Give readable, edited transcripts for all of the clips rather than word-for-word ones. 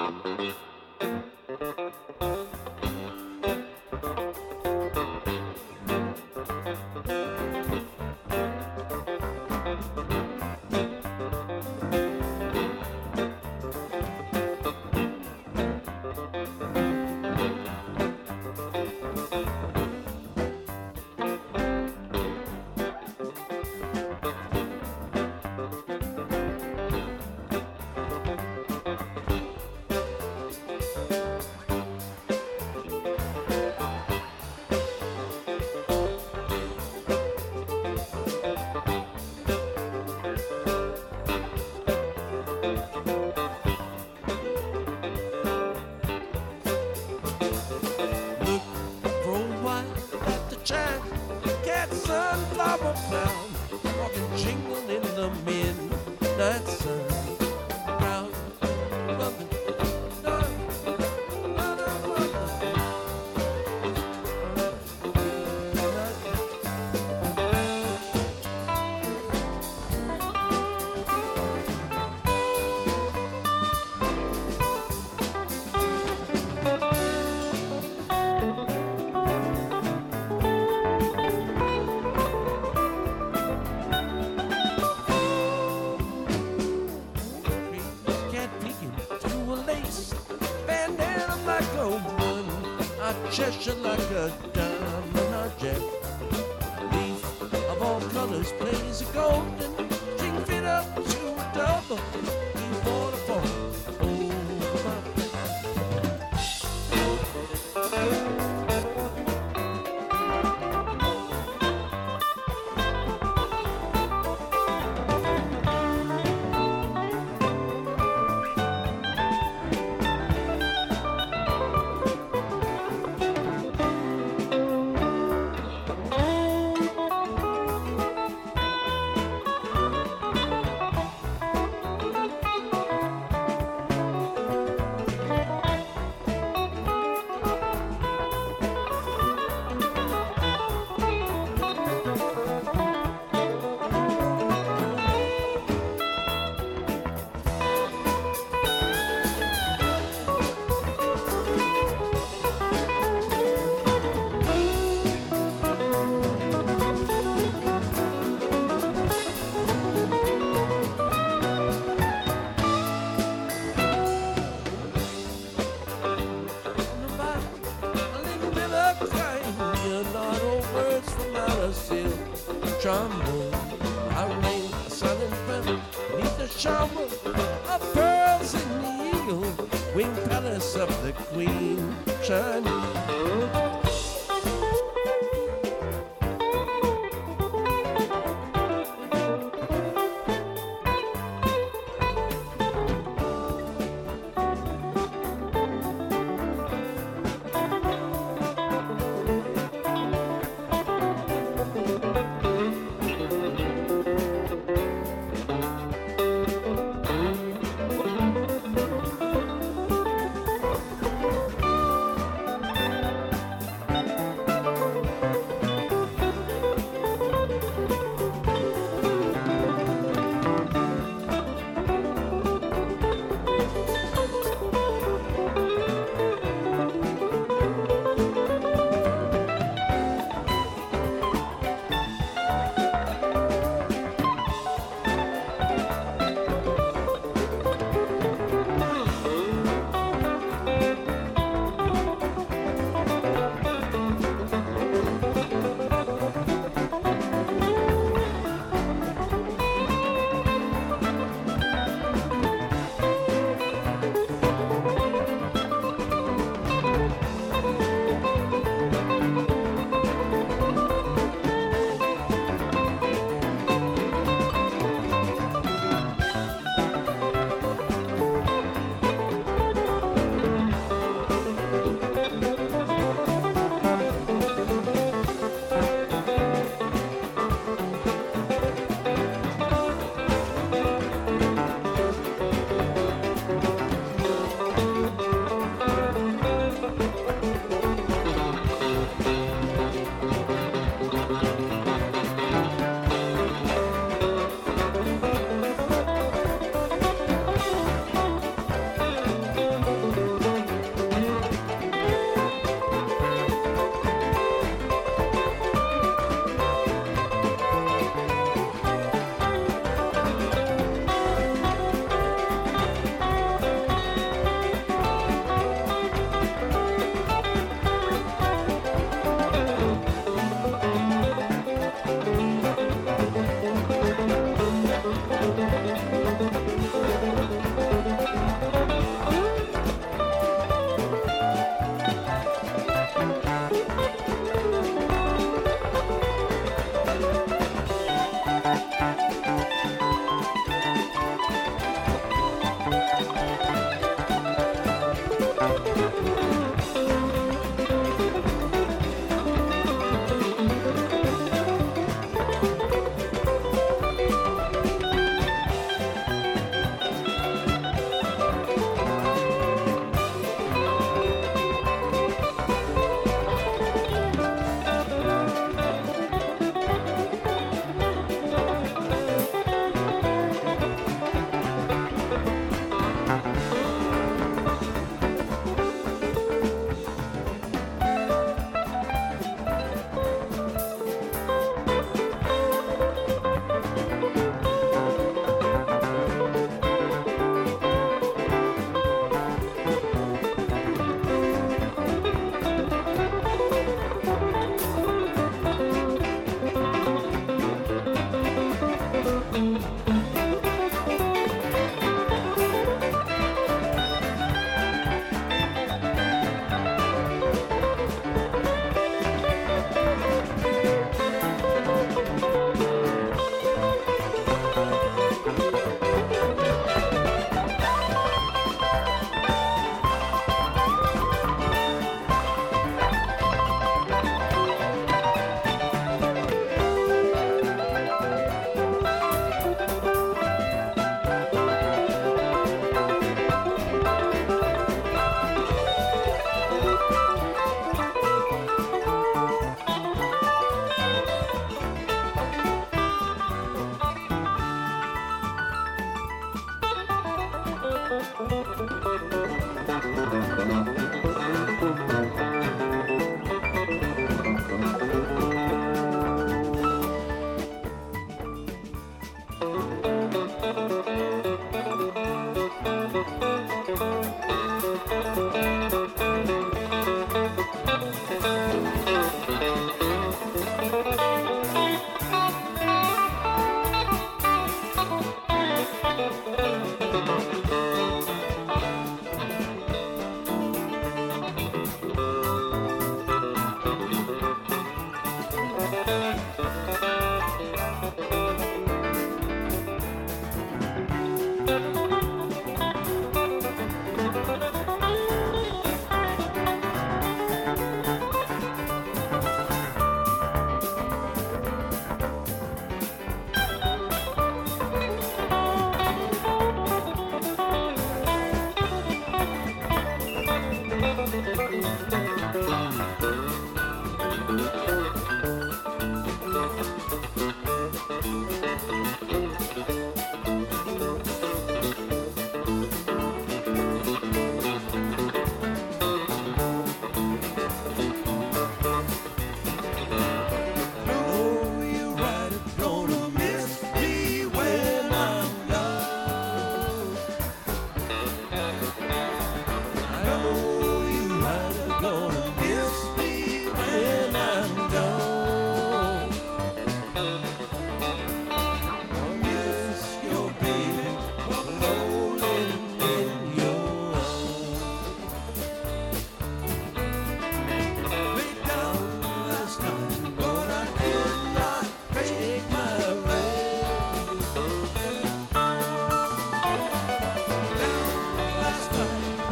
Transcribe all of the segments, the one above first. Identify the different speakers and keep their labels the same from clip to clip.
Speaker 1: Cheshire like a diamond or jet. Leaf of all colors plays a golden string fit up to a double. Deep waterfall over my trombone. I rain a silent breath beneath the shower of pearls in the eagle winged palace of the queen shining.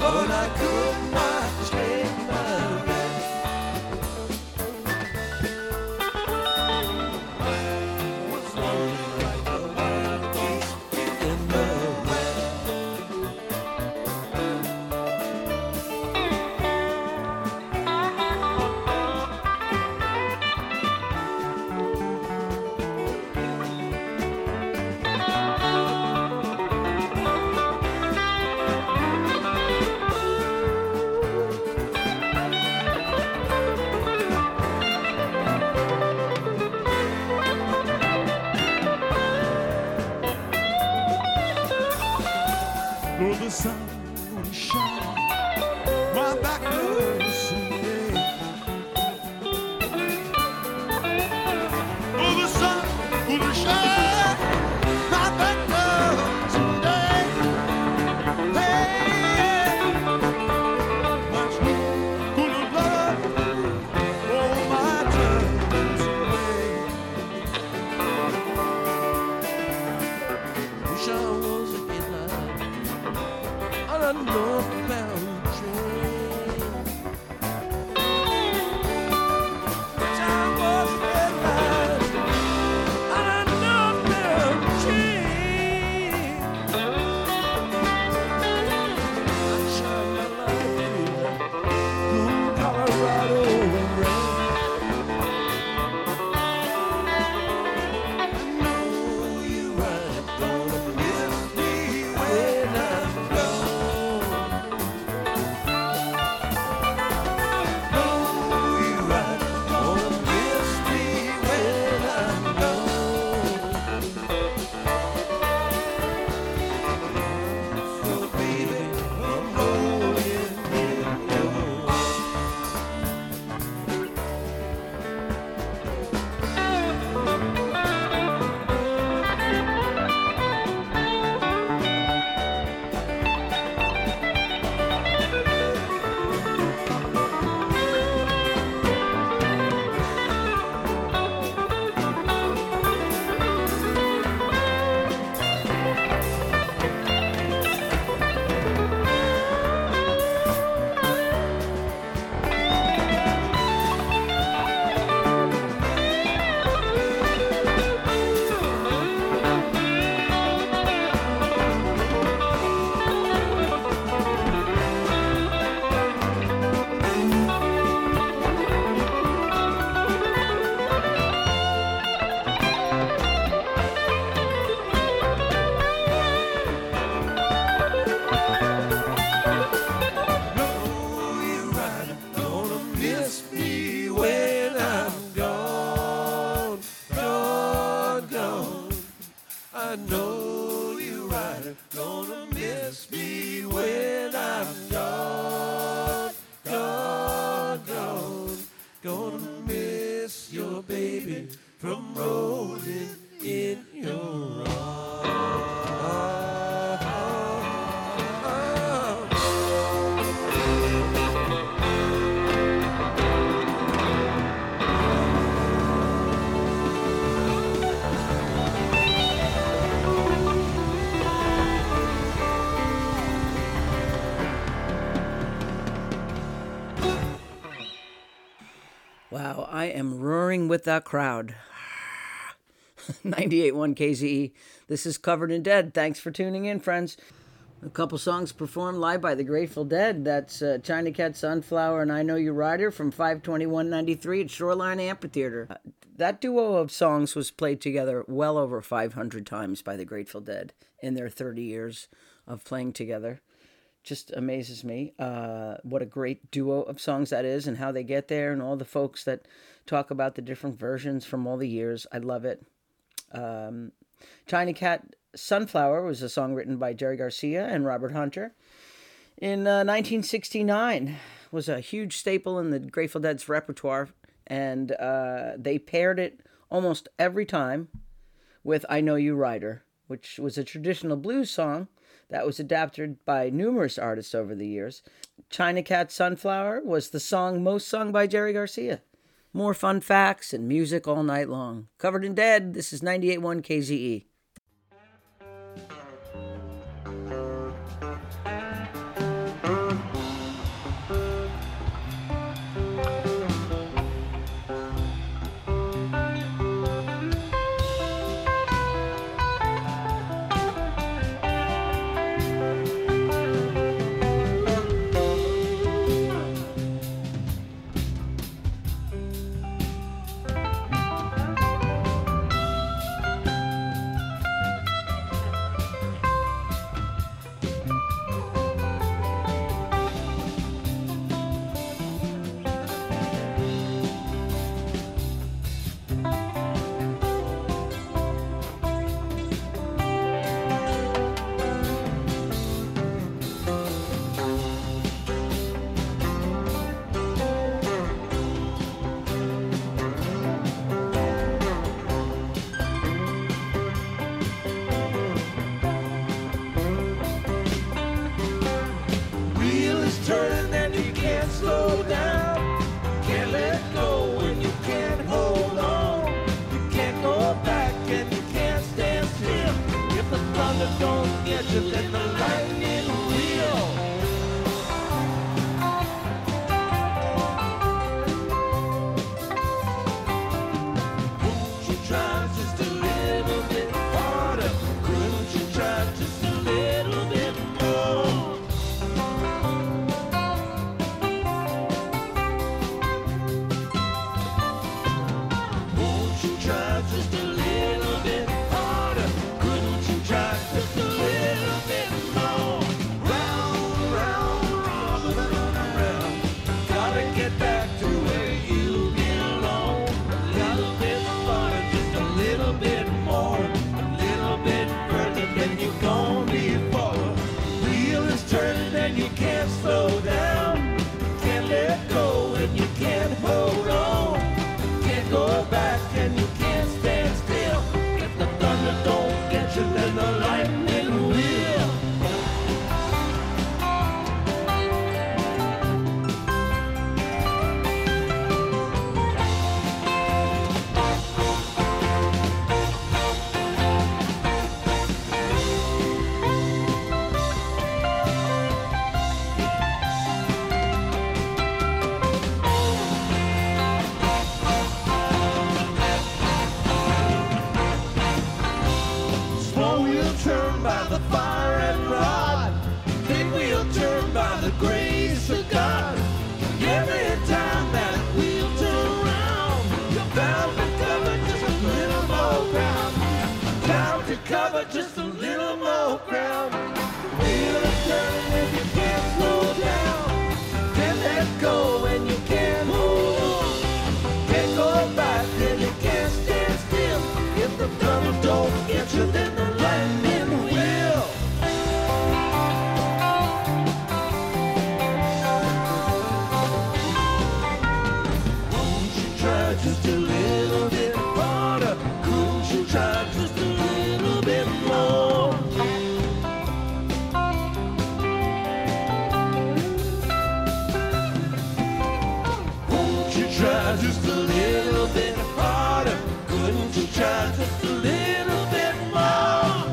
Speaker 1: but I could not take my rest. Was lonely like a wild geese in the west. Though the sun would shine, my back was someday. Though the sun would shine, my back was someday. Hey, my true cool blood, all my troubles away. Wish I was a headline on a northbound train. Wish I was a headline on a northbound train. I shine my light through the cool Colorado rain. I know you're right, gonna miss me when I'm gone. Know you're right, gonna miss me when I'm gone. So baby, I'm rolling in your arms. Know you're right, gonna miss me when I'm gone, gone, gone. I know you're right, gonna miss me when I'm gone, gone, gone. Gonna miss your baby from rolling in your arms.
Speaker 2: Wow, I am roaring with that crowd. 98.1 KZE. This is Covered in Dead. Thanks for tuning in, friends. A couple songs performed live by the Grateful Dead. That's China Cat, Sunflower, and I Know You Rider from 5/21/93 at Shoreline Amphitheater. That duo of songs was played together well over 500 times by the Grateful Dead in their 30 years of playing together. Just amazes me what a great duo of songs that is and how they get there, and all the folks that talk about the different versions from all the years. I love it. China Cat Sunflower was a song written by Jerry Garcia and Robert Hunter. In 1969 was a huge staple in the Grateful Dead's repertoire, and they paired it almost every time with I Know You Rider, which was a traditional blues song that was adapted by numerous artists over the years. China Cat Sunflower was the song most sung by Jerry Garcia. More fun facts and music all night long. Covered in Dead, this is 98.1 KZE.
Speaker 1: faster than the lightning will. Won't you try just a little bit harder? Couldn't you try just a little bit more? Won't you try just a little bit harder? Couldn't you try just a little bit more? Round, round, robin, around. Gotta get back to where you belong. A little bit farther, just a little bit more. A little bit further than you've gone before. Wheel is turning and you can't slow down. Can't let go and you can't hold on. Can't go back and you can't stand still. If the thunder don't get you, then the lightning will. Slow wheel turn by the fire and rod. Big wheel turn by the grace of God. Every time that wheel turn round, you're bound to cover just a little more ground. Bound to cover just a little more ground. Wheel is turning and you can't slow down. Can't let go and you can't hold on. Can't go back and you can't stand still. If the thunder don't get you, then the lightning will. Won't you try just a little bit harder? Couldn't you try just a little bit more? Won't you try just a little bit harder? Couldn't you try just a little bit more?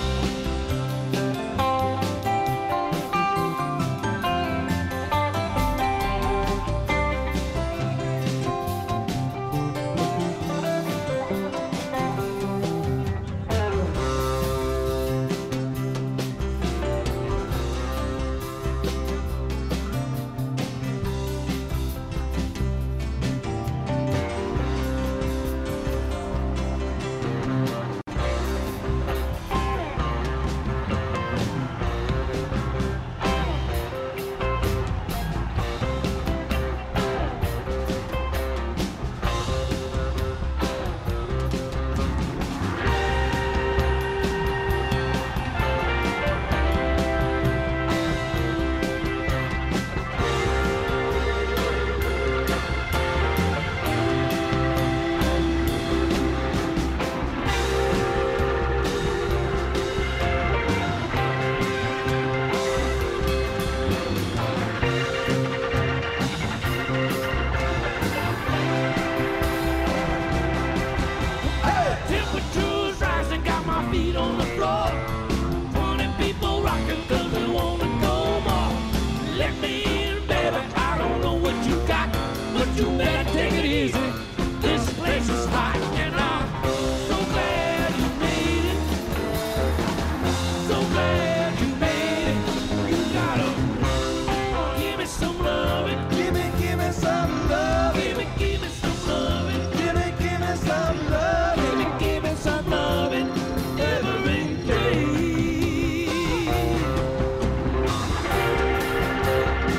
Speaker 1: Hey, temperature's rising, got my feet on the floor. 20 people rocking 'cause we wanna go more. Let me in, baby, I don't know what you got, but you better take it easy. This place is hot and I'm so glad you made it. So glad you made it. You gotta give me some loving. Give me some love. Give me some loving. Give me some love. Give me some loving every day.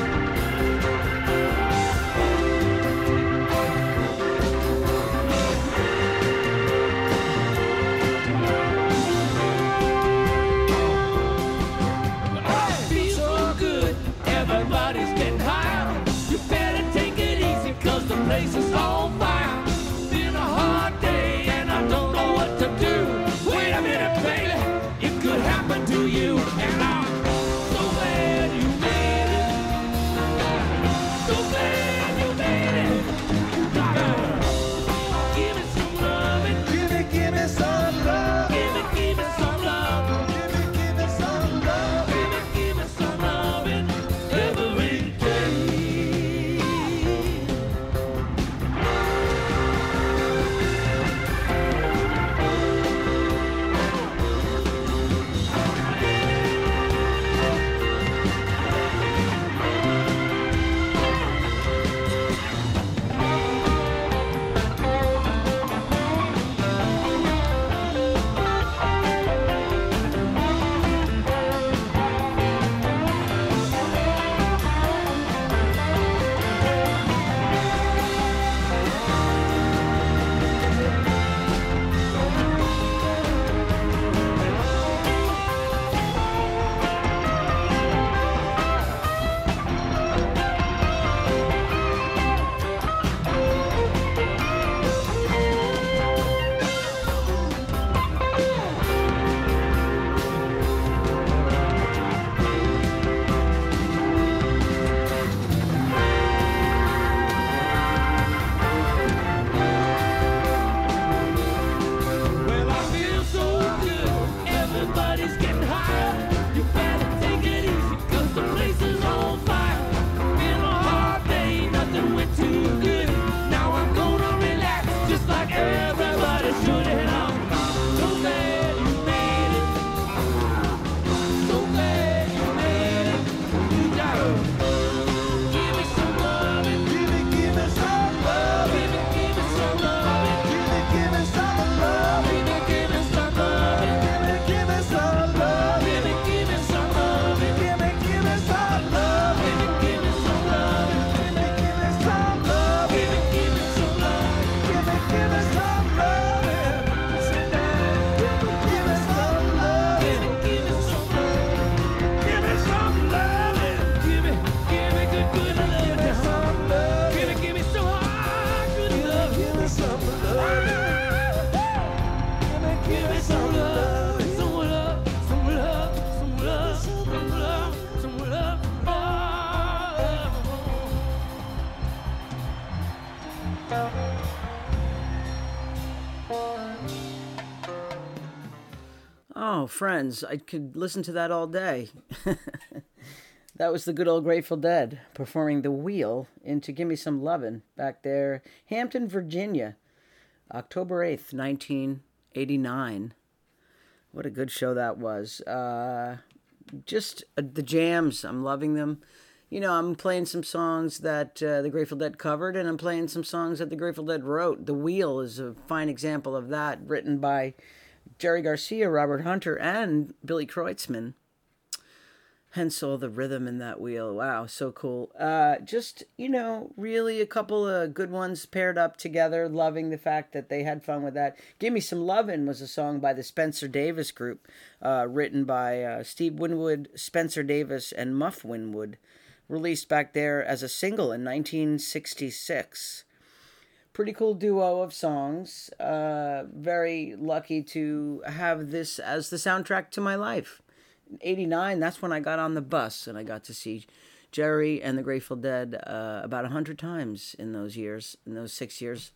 Speaker 2: Friends. I could listen to that all day. That was the good old Grateful Dead performing The Wheel into Gimme Some Lovin' back there, Hampton, Virginia, October 8th, 1989. What a good show that was. Just the jams, I'm loving them. You know, I'm playing some songs that the Grateful Dead covered, and I'm playing some songs that the Grateful Dead wrote. The Wheel is a fine example of that, written by Jerry Garcia, Robert Hunter, and Billy Kreutzmann. Hence all the rhythm in that wheel. Wow, so cool. Just, really a couple of good ones paired up together. Loving the fact that they had fun with that. Give Me Some Lovin' was a song by the Spencer Davis Group, written by Steve Winwood, Spencer Davis, and Muff Winwood. Released back there as a single in 1966. Pretty cool duo of songs. Very lucky to have this as the soundtrack to my life. In 89, that's when I got on the bus and I got to see Jerry and the Grateful Dead about 100 times in those 6 years.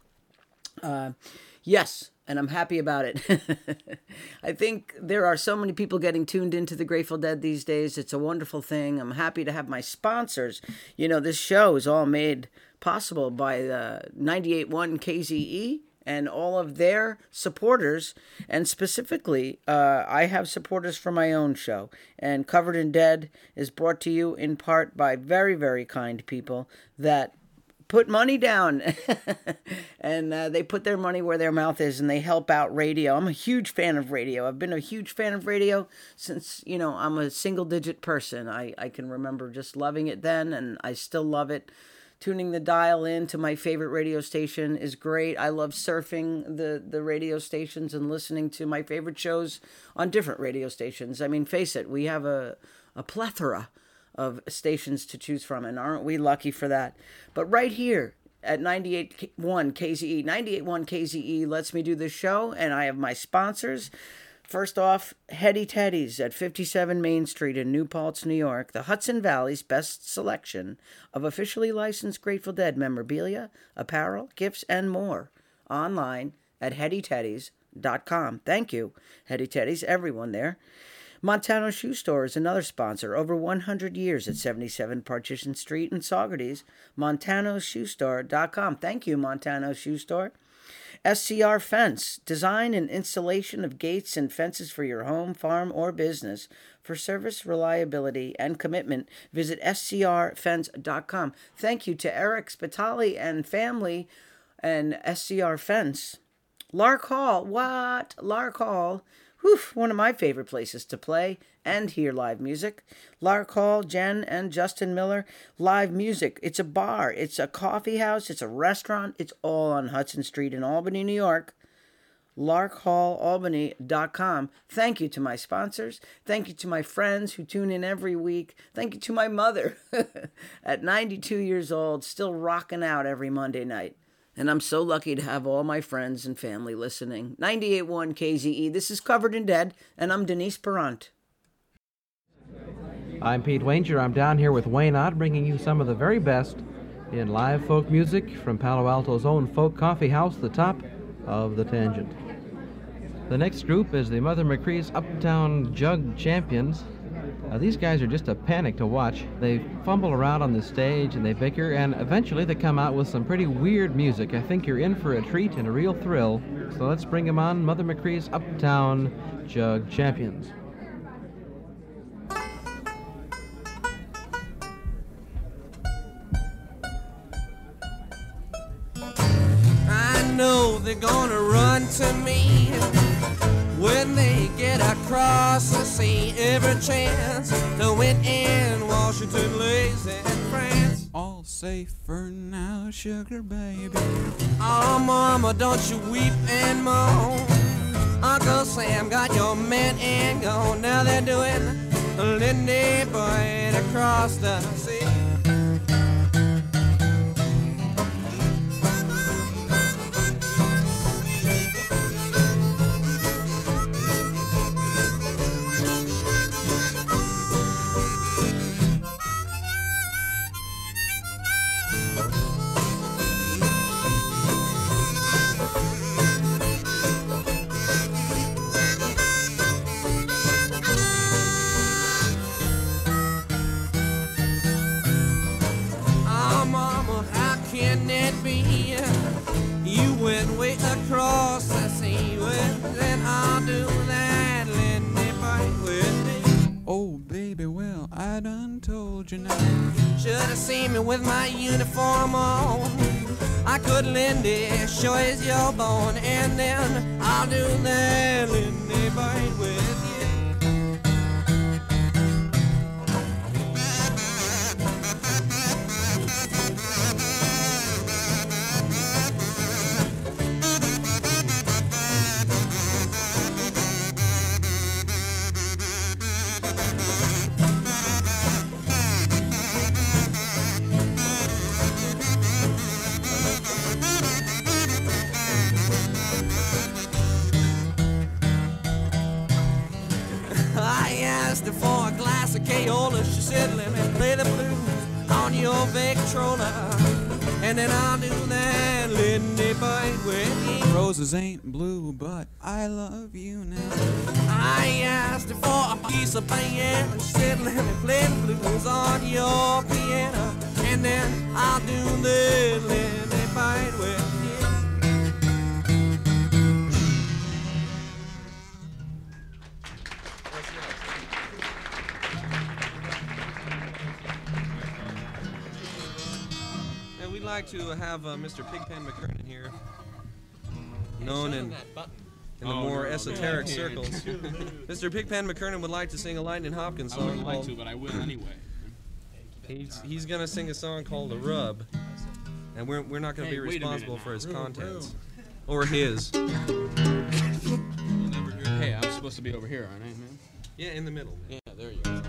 Speaker 2: Yes, and I'm happy about it. I think there are so many people getting tuned into the Grateful Dead these days. It's a wonderful thing. I'm happy to have my sponsors. This show is all made possible by 98.1 KZE and all of their supporters. And specifically, I have supporters for my own show. And Covered in Dead is brought to you in part by very, very kind people that put money down and they put their money where their mouth is, and they help out radio. I'm a huge fan of radio. I've been a huge fan of radio since, I'm a single digit person. I can remember just loving it then, and I still love it. Tuning the dial in to my favorite radio station is great. I love surfing the radio stations and listening to my favorite shows on different radio stations. I mean, face it, we have a plethora of stations to choose from, and aren't we lucky for that? But right here at 98.1 KZE, 98.1 KZE lets me do this show, and I have my sponsors. First off, Hetty Teddy's at 57 Main Street in New Paltz, New York, the Hudson Valley's best selection of officially licensed Grateful Dead memorabilia, apparel, gifts, and more. Online at HettyTeddies.com. Thank you, Hetty Teddy's, everyone there. Montano Shoe Store is another sponsor. Over 100 years at 77 Partition Street in Saugerties. MontanoShoeStore.com. Thank you, Montano Shoe Store. SCR Fence, design and installation of gates and fences for your home, farm, or business. For service, reliability, and commitment, visit scrfence.com. Thank you to Eric Spitali and family and SCR Fence. Lark Hall, what? Lark Hall. Whew, one of my favorite places to play and hear live music. Lark Hall, Jen and Justin Miller, live music. It's a bar, it's a coffee house, it's a restaurant. It's all on Hudson Street in Albany, New York. LarkHallAlbany.com. Thank you to my sponsors. Thank you to my friends who tune in every week. Thank you to my mother at 92 years old, still rocking out every Monday night. And I'm so lucky to have all my friends and family listening. 98.1 KZE. This is Covered in Dead, and I'm Denise Perrant.
Speaker 3: I'm Pete Wanger. I'm down here with Wayne Ott, bringing you some of the very best in live folk music from Palo Alto's own folk coffee house, the Top of the Tangent. The next group is the Mother McCree's Uptown Jug Champions. These guys are just a panic to watch. They fumble around on the stage and they bicker, and eventually they come out with some pretty weird music. I think you're in for a treat and a real thrill. So let's bring them on, Mother McCree's Uptown Jug Champions.
Speaker 1: I know they're gonna run to me when they get across the sea. Every chance to win in Washington, lazy France. All safe for now, sugar baby. Oh, mama, don't you weep and moan. Uncle Sam got your men and gone. Now they're doing Lindy Boyd across the sea. should have seen me with my uniform on. I could Lindy, sure as you're born, and then I'll do that Lindy bite with you. For a glass of Kaola, she said, let me play the blues on your Victrola, and then I'll do that Lindy bite with you.
Speaker 4: Roses ain't blue, but I love you now.
Speaker 1: I asked her for a piece of piano, she said, let me play the blues on your piano, and then I'll do the Lindy bite with you. We'd like to have Mr. Pigpen McKernan here, known in the more esoteric circles. Mr. Pigpen McKernan would like to sing a Lightning Hopkins song.
Speaker 5: I wouldn't like to, but I will anyway.
Speaker 1: He's gonna sing a song called "The Rub," and we're not gonna be responsible for his contents or his.
Speaker 5: Hey, I'm supposed to be over here, aren't I, man?
Speaker 1: Yeah, in the middle.
Speaker 5: Yeah, there you go.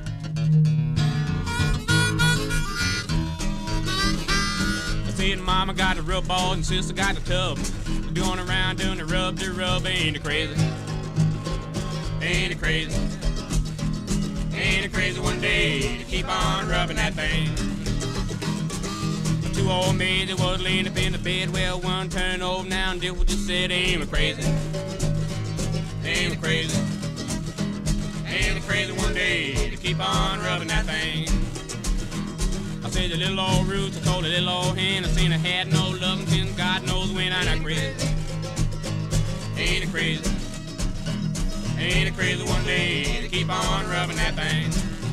Speaker 5: And mama got the rub ball and sister got the tub. Going around doing the rub, ain't it crazy? Ain't it crazy? Ain't it crazy one day to keep on rubbing that thing? Two old maids that was laying up in the bed, well, one turned over now and did what you said. Ain't it crazy? Ain't it crazy? Ain't it crazy one day to keep on rubbing that thing? I said the little old roots, I told the little old hen, I seen her had no loving since God knows when. I'm not crazy. Ain't it crazy? Ain't it crazy one day to keep on rubbing that thing?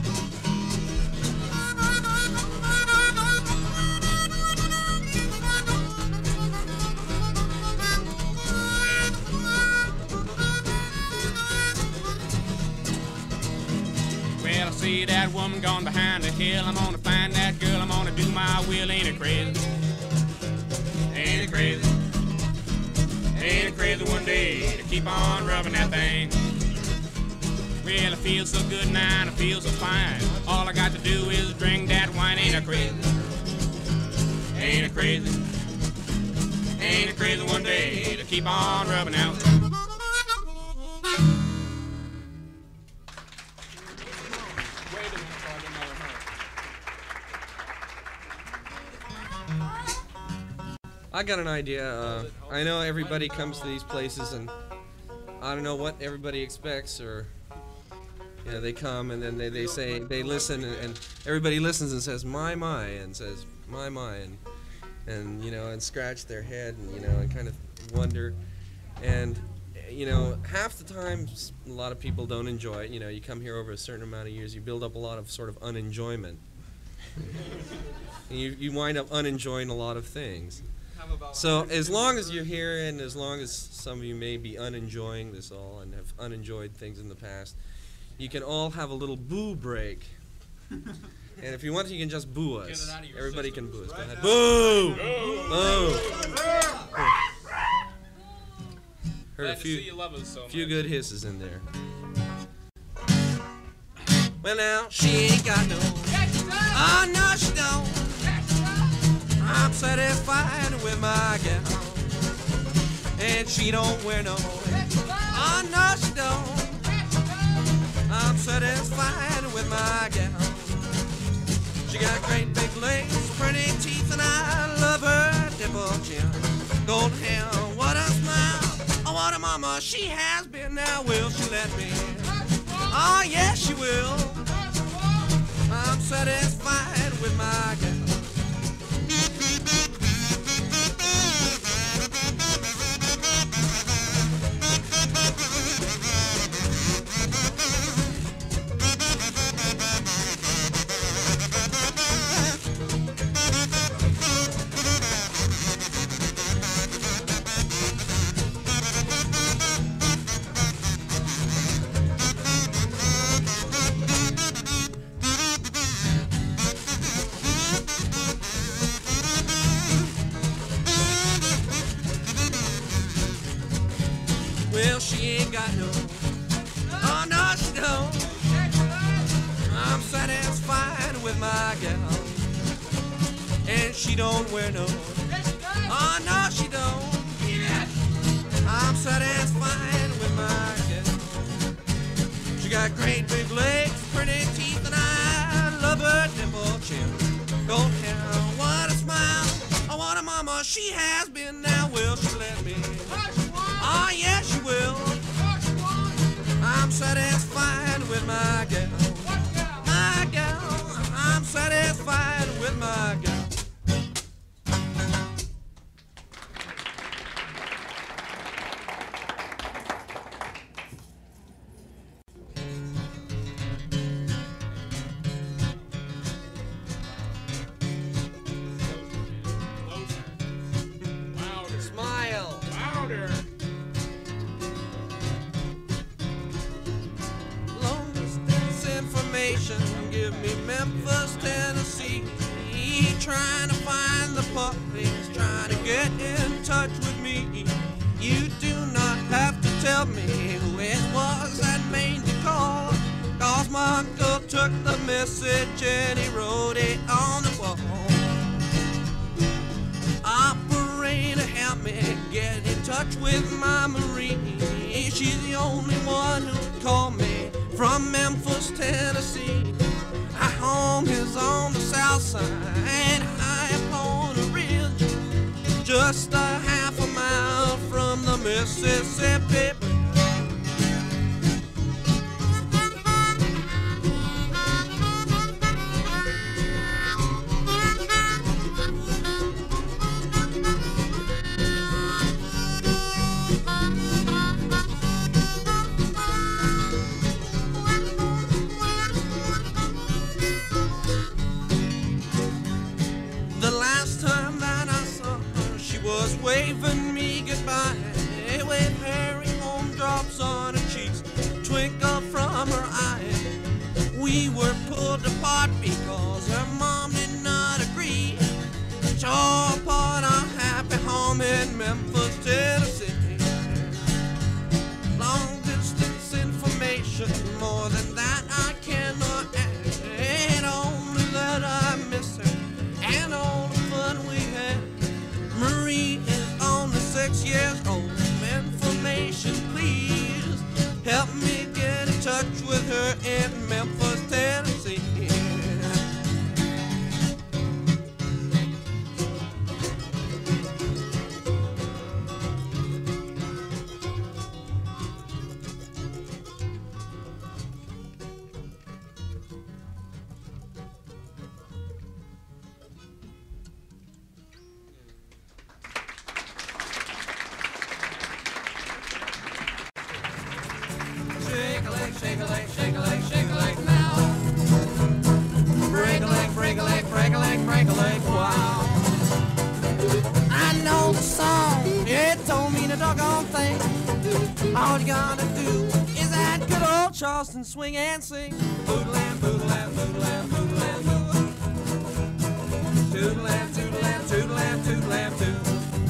Speaker 5: Well, I see that woman gone behind the hill. I'm gonna find that girl, I'm gonna do my will. Ain't it crazy? Ain't it crazy? Ain't it crazy one day to keep on rubbing that thing? Well, I feel so good now and I feel so fine. All I got to do is drink that wine. Ain't it crazy? Ain't it crazy? Ain't it crazy one day to keep on rubbing out?
Speaker 1: I got an idea. I know everybody comes to these places, and I don't know what everybody expects, or you know, they come and then they say they listen, and everybody listens and says my, and says my, and you know, and scratch their head and you know, and kind of wonder, and you know, half the time a lot of people don't enjoy it. You know, you come here over a certain amount of years, you build up a lot of sort of unenjoyment, and you wind up unenjoying a lot of things. So as long as you're here, and as long as some of you may be unenjoying this all and have unenjoyed things in the past, you can all have a little boo break. And if you want to, you can just boo us. Everybody can boo us. Go ahead. Boo! Boo! Heard a few good hisses in there. Well now, she ain't got no. Oh no, she don't. I'm satisfied with my gal, and she don't wear no. Oh no, she don't. I'm satisfied with my gal. She got great big legs, pretty teeth, and I love her dimple chin. Golden hair, what a smile! Oh, what a mama she has been. Now will she let me? Oh yes, she will. I'm satisfied with my gal. she ain't got no. Oh, no, she don't. I'm satisfied with my gal, and she don't wear no. Oh, no, she don't. I'm satisfied with my gal. She got great big legs, pretty teeth, and I love her dimple chin. Gold hair, what a smile. Oh, what a mama she has been now. Will she let me? Oh, yes, she will. I'm satisfied with my gal. My gal. I'm satisfied with my gal. Smile.
Speaker 5: Louder.
Speaker 1: Long distance information, give me Memphis, Tennessee. Trying to find the puppies, trying to get in touch with me. You do not have to tell me who it was that made the call, 'cause my uncle took the message and he wrote it on the wall. Operator, help me get in touch with my Marie. She's the only one who called me from Memphis, Tennessee. Our home is on the south side, high upon a ridge, just a half a mile from the Mississippi. The last time that I saw her, she was waving me goodbye with hairy home drops on her cheeks, twinkle from her eye. We were pulled apart because her mom did not agree. Tore apart our happy home in Memphis, Tennessee. Long distance information, more than that I cannot add. Only that I miss her and all the fun we had. Marie is only 6 years old. Information, please. Help me get in touch with her in Memphis, Tennessee. Shake a leg, shake a leg, shake a leg, shake a leg now. Break a leg, break a leg, break a leg, break a leg, wow. I know the song, it don't mean a doggone thing. All you gotta do is that good old Charleston swing and sing. Boodle-lam, boodle-lam, boodle-lam, boodle-lam, boodle-lam. Toodle-lam, toodle-lam, toodle-lam, toodle-lam, toodle-lam.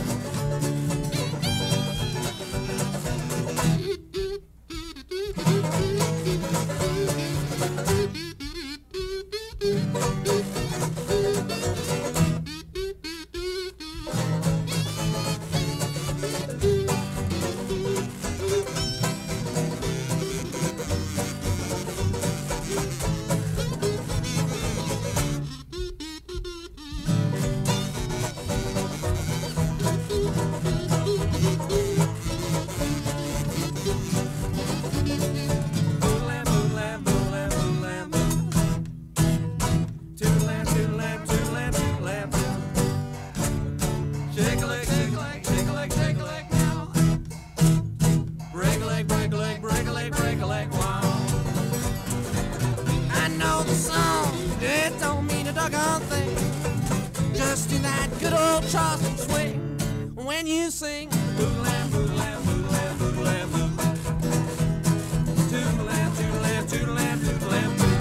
Speaker 1: Just do that good old Charleston swing when you sing. Boodle-lam, boodle-lam, boodle-lam, boodle-lam, boodle-lam. Toodle-lam, toodle-lam, toodle-lam, toodle-lam, toodle-lam.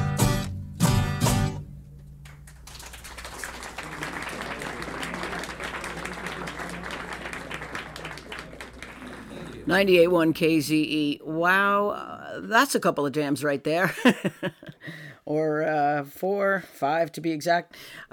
Speaker 1: Thank you.
Speaker 2: 98.1 KZE. Wow, that's a couple of jams right there. Or 4, 5 to be exact.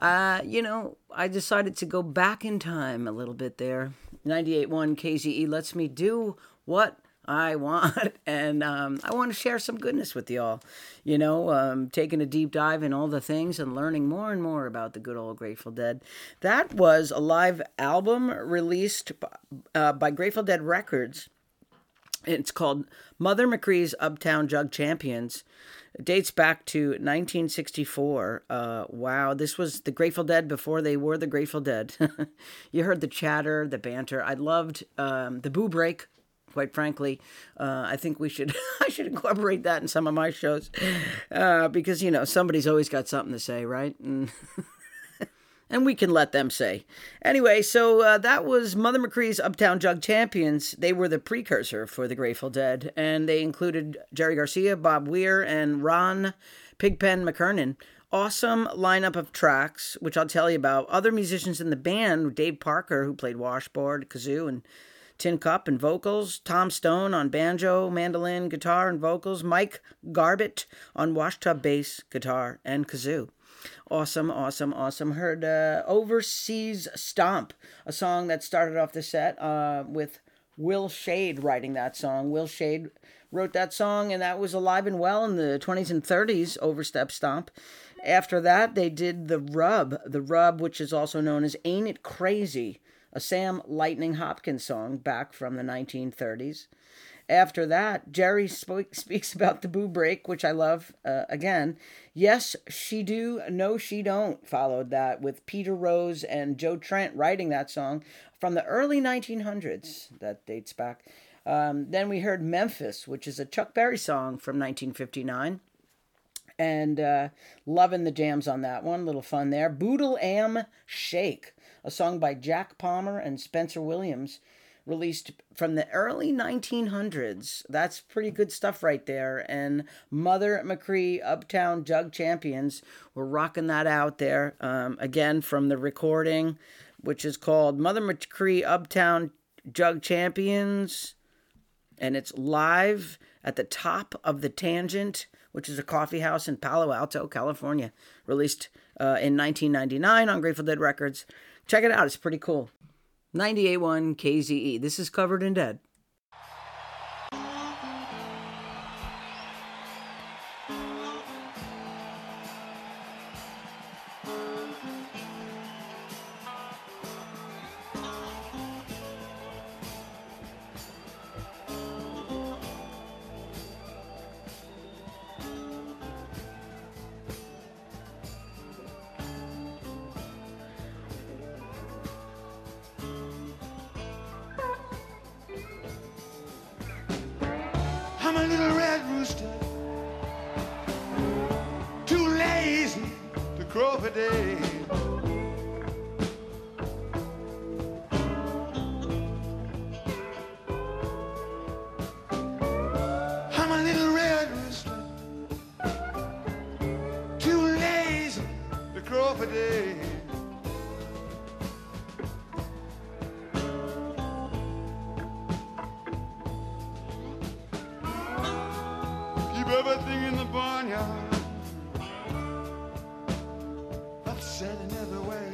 Speaker 2: I decided to go back in time a little bit there. 98.1 KZE lets me do what I want, and I want to share some goodness with y'all. Taking a deep dive in all the things and learning more and more about the good old Grateful Dead. That was a live album released by Grateful Dead Records. It's called Mother McCree's Uptown Jug Champions. It dates back to 1964. Wow, this was the Grateful Dead before they were the Grateful Dead. You heard the chatter, the banter. I loved the boo break. Quite frankly, I think I should incorporate that in some of my shows because somebody's always got something to say, right? And we can let them say. Anyway, so that was Mother McCree's Uptown Jug Champions. They were the precursor for the Grateful Dead, and they included Jerry Garcia, Bob Weir, and Ron Pigpen McKernan. Awesome lineup of tracks, which I'll tell you about. Other musicians in the band, Dave Parker, who played washboard, kazoo, and tin cup and vocals, Tom Stone on banjo, mandolin, guitar, and vocals, Mike Garbett on washtub bass, guitar, and kazoo. Awesome. Heard Overseas Stomp, a song that started off the set with Will Shade writing that song. Will Shade wrote that song, and that was alive and well in the 20s and 30s, Overstep Stomp. After that, they did The Rub, which is also known as Ain't It Crazy, a Sam Lightning Hopkins song back from the 1930s. After that, Jerry speaks about the boo break, which I love. Again, Yes, She Do, No, She Don't followed that with Peter Rose and Joe Trent writing that song from the early 1900s. That dates back. Then we heard Memphis, which is a Chuck Berry song from 1959. And loving the jams on that one. Little fun there. Boodle Am Shake, a song by Jack Palmer and Spencer Williams, released from the early 1900s. That's pretty good stuff right there. And Mother McCree Uptown Jug Champions were rocking that out there. Again, from the recording, which is called Mother McCree Uptown Jug Champions. And it's live at the Top of the Tangent, which is a coffee house in Palo Alto, California. Released in 1999 on Grateful Dead Records. Check it out. It's pretty cool. 98.1 KZE. This is Covered in Dead.
Speaker 1: I'm a little red rooster, too lazy to crow for day. I'm a little red rooster, too lazy to crow for day. Everything in the barnyard upset in every way.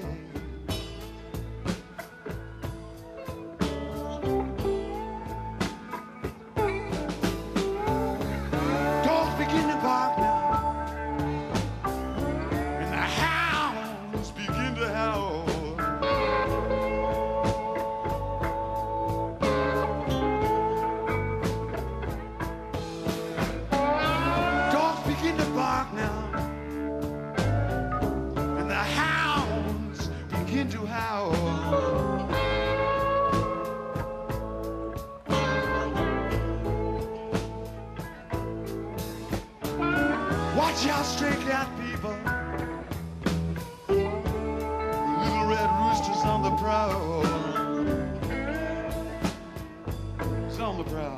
Speaker 1: Dogs begin to bark now, and the hounds begin to howl. To howl. Watch out, stray cat people. Little red roosters on the prowl. It's on the prowl.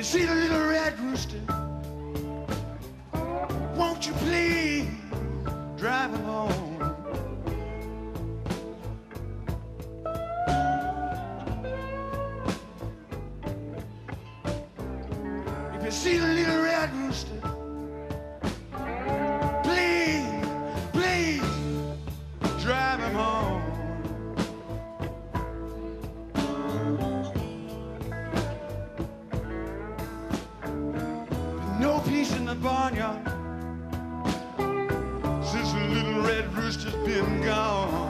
Speaker 1: you see the little red rooster, won't you please drive him home? If you see the little red rooster, please, please drive him home. No peace in the barnyard since the little red rooster's been gone.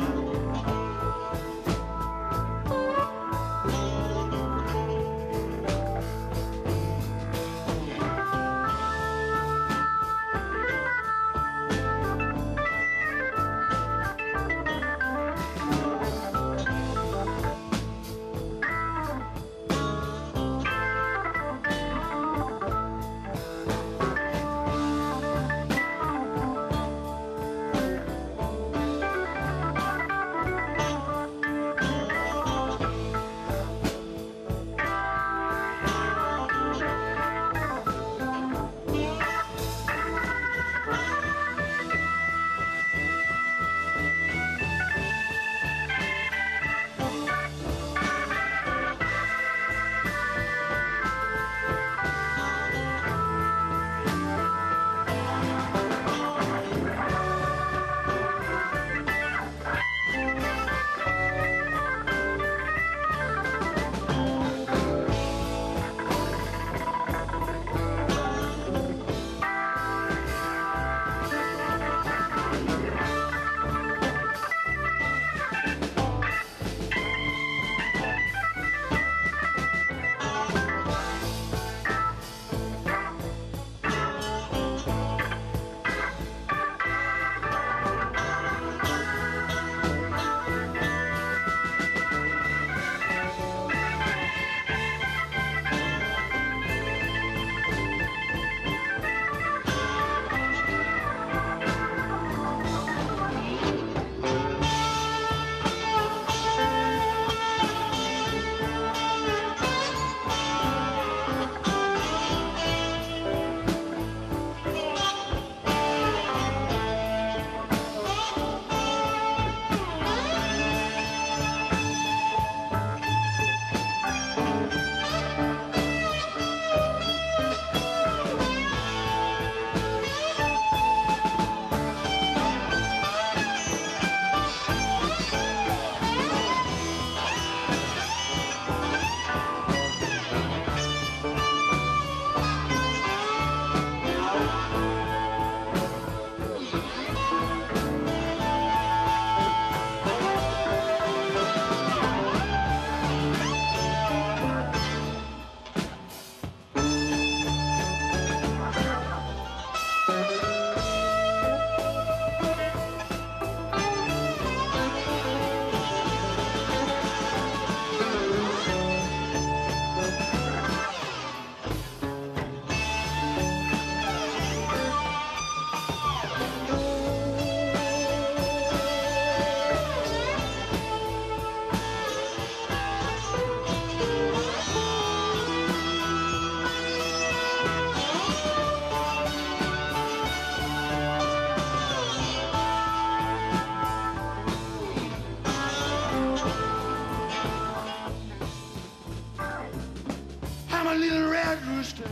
Speaker 1: I'm a little red rooster,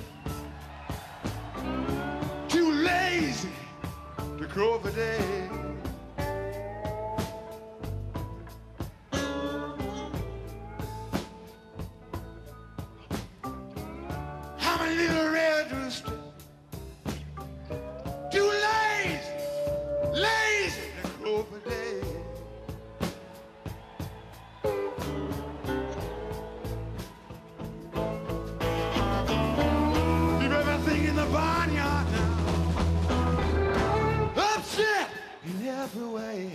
Speaker 1: too lazy to crow for day. I'm a little red rooster, too lazy to crow for day. Leave everything in the barnyard now, upset in every way.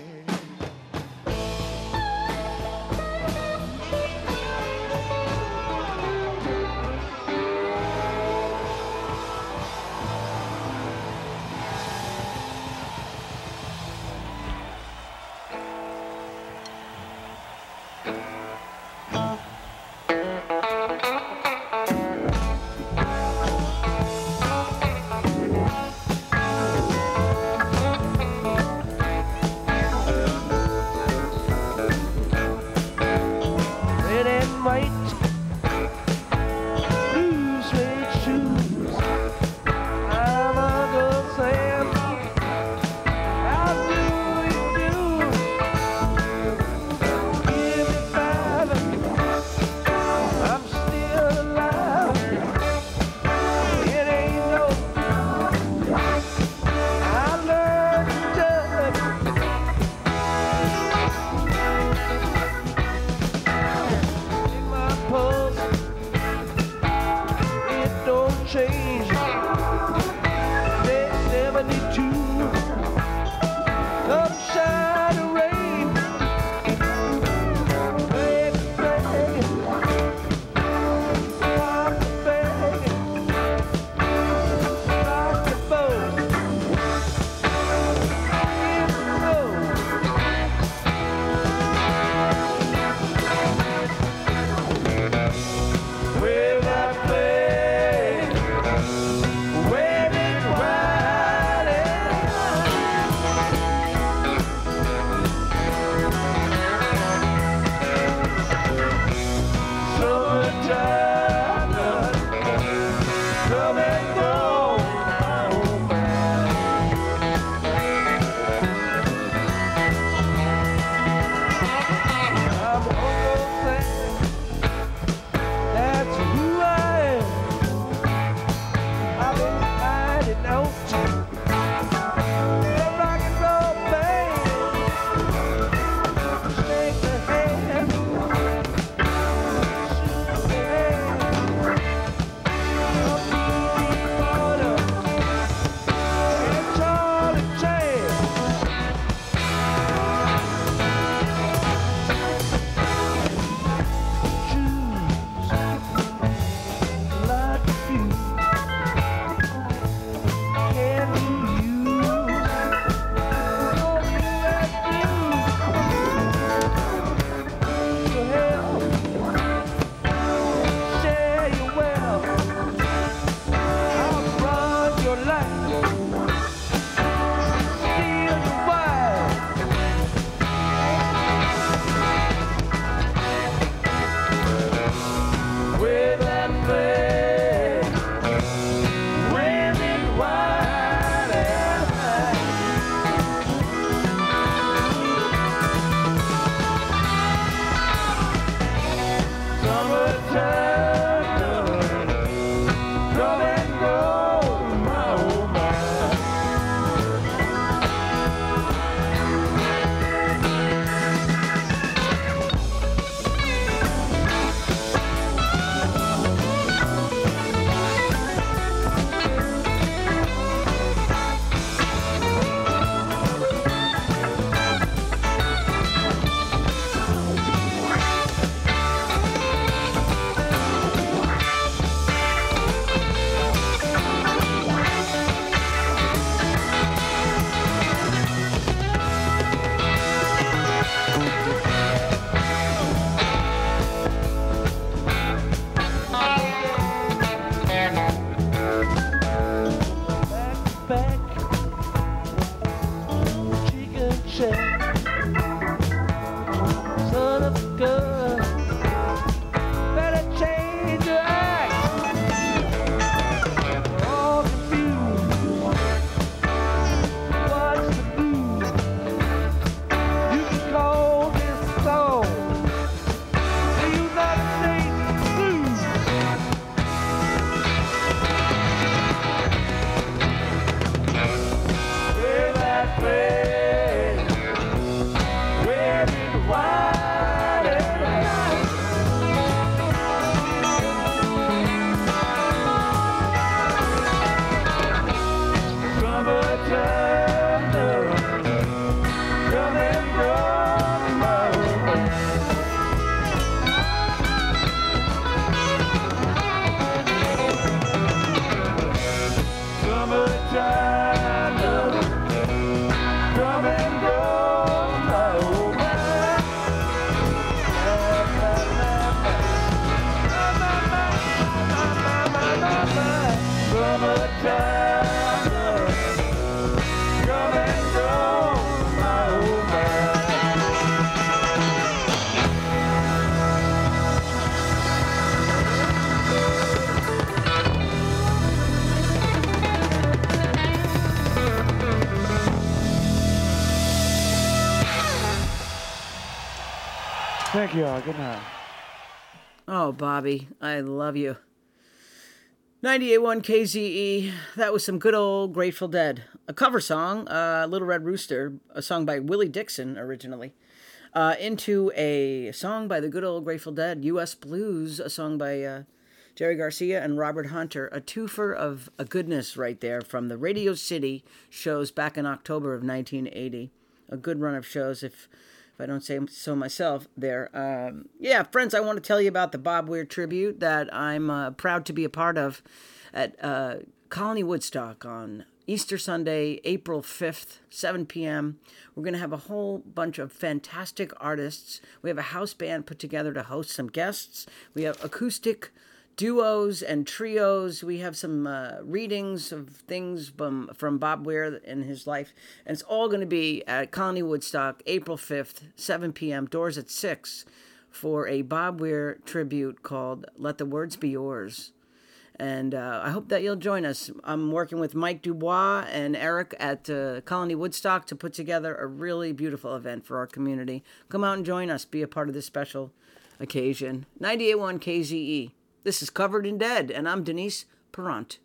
Speaker 6: jogging on.
Speaker 2: Oh, Bobby, I love you. 98.1 KZE, that was some good old Grateful Dead. A cover song, Little Red Rooster, a song by Willie Dixon originally, into a song by the good old Grateful Dead, U.S. Blues, a song by Jerry Garcia and Robert Hunter, a twofer of a goodness right there from the Radio City shows back in October of 1980. A good run of shows, if I don't say so myself there. Yeah, friends, I want to tell you about the Bob Weir tribute that I'm proud to be a part of at Colony Woodstock on Easter Sunday, April 5th, 7 p.m. We're going to have a whole bunch of fantastic artists. We have a house band put together to host some guests. We have acoustic duos and trios. We have some readings of things from Bob Weir in his life. And it's all going to be at Colony Woodstock, April 5th, 7 p.m., doors at 6, for a Bob Weir tribute called Let the Words Be Yours. And I hope that you'll join us. I'm working with Mike Dubois and Eric at Colony Woodstock to put together a really beautiful event for our community. Come out and join us. Be a part of this special occasion. 98.1 KZE. This is Covered in Dead, and I'm Denise Perrant.